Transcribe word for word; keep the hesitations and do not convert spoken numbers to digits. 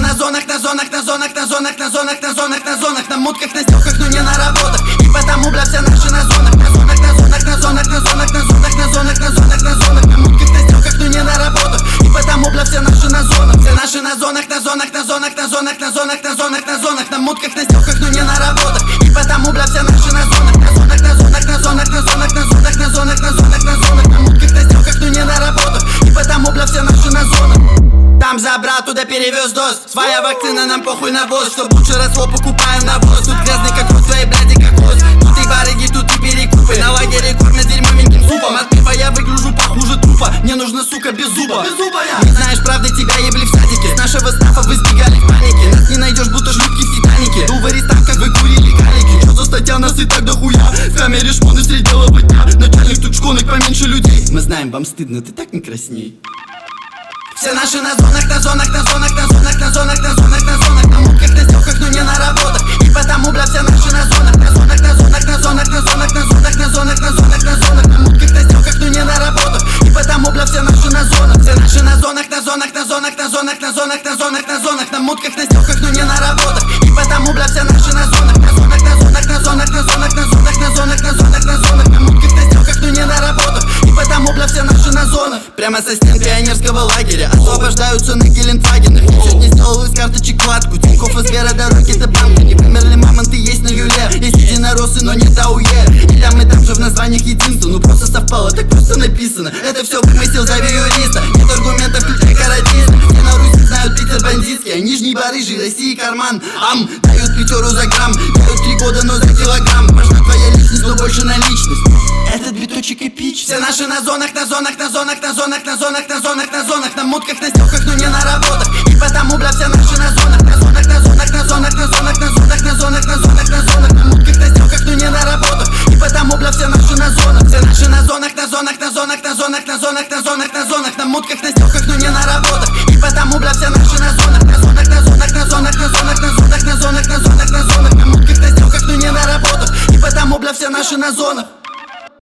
на зонах, на зонах, на зонах, на зонах, на зонах, на зонах, на зонах, на мутках, на стелках, но не на работах. И потому, бля, все наши на зонах, на зонах, на зонах, на зонах, на зонах, на зонах, на зонах, на зонах, на зонах, на мутках, на стелках, но не на работах. И потому, бля, все наши на зонах, все наши на зонах, на зонах, на зонах, на зонах, на зонах, на зонах, на зонах, на мутках, на стелках, но не на работах. И потому, бля, все наши на зонах, на зонах, на зонах, на зонах, на зонах, на зонах, на зонах, на зонах, на зонах, на мутках, на стелках, но не на работах. И потому, бля, все наши на зонах. Там забрал, туда перевез доз. Своя вакцина, нам похуй на воз. Чтоб лучше росло, покупаем на воз. Тут грязный как рот, твои бляди как коз. Тут и барыги, тут и перекупы. На лагере кормят дерьмовеньким супом. От пива я выгляжу похуже трупа. Мне нужно, сука, без зуба. Без зуба я. Не знаешь правды, тебя ебли в садике. С нашего стафа вы сбегали в панике. Нас не найдешь, будто шлюпки в Титанике. Уварись там, как вы курили калики. Что за статья, нас и так дохуя. В камере шпоны средь белого дня. Начальник тут шконок поменьше людей. Мы знаем, вам стыдно, ты так не красней. Все наши на зонах, на зонах, на зонах, на зонах, на зонах, на зонах, на зонах, на мутках, на стелках, но не на работах. И потому, бля, все наши на зонах, на зонах, на зонах, на зонах, на зонах, на зонах, на зонах, на зонах, на зонах, на мутках, на стелках, но не на работах. И потому, бля, все наши на зонах, все наши на зонах, на зонах, на зонах, на зонах, на зонах, на зонах, на зонах, на мутках, на стелках, но не на работах. И потому, бля, все наши на зонах, на зонах, на зонах, на зонах, на зонах, на зонах, на зонах, на зонах, на зонах, на мутках, на стелках, но не на работах. И потому, бля, все наши на зонах. Прямо со стен пионерского лагеря освобождаются на Гелендвагенах. Ничего не сделал из карточек кладку. Тинькофф из Сбера, дороги до банка. Не вымерли мамонты, есть на Юле. Есть единороссы, но нет АУЕ. И там, и там же в названиях единство. Ну просто совпало, так просто написано. Это все вымысел, зови юриста. Нет аргументов, включай каратиста. Все на Руси знают Питер бандитский. А Нижний Барыжий, России карман. Ам, дают пятеру за грамм. Дают три года, но за килограмм. Важна твоя личность, но больше наличность. Этот биточек эпич. Все наши на зонах, на зонах, на зонах, на зонах, на зонах, на зонах, на зонах, на мутках, на стелках, но не на работах. И потому, бля, все наши на зонах, на зонах, на зонах, на зонах, на зонах, на зонах, на зонах, на зонах, на зонах, на мутках, на стелках, но не на работах. И потому, бля, все наши на зонах, все наши на зонах, на зонах, на зонах, на зонах, на зонах, на зонах, на зонах, на мутках, на